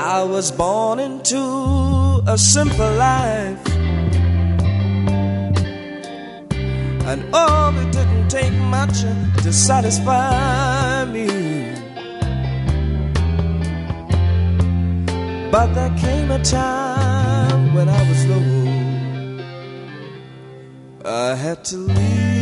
I was born into a simple life, and oh, it didn't take much to satisfy me. But there came a time when I was low. I had to leave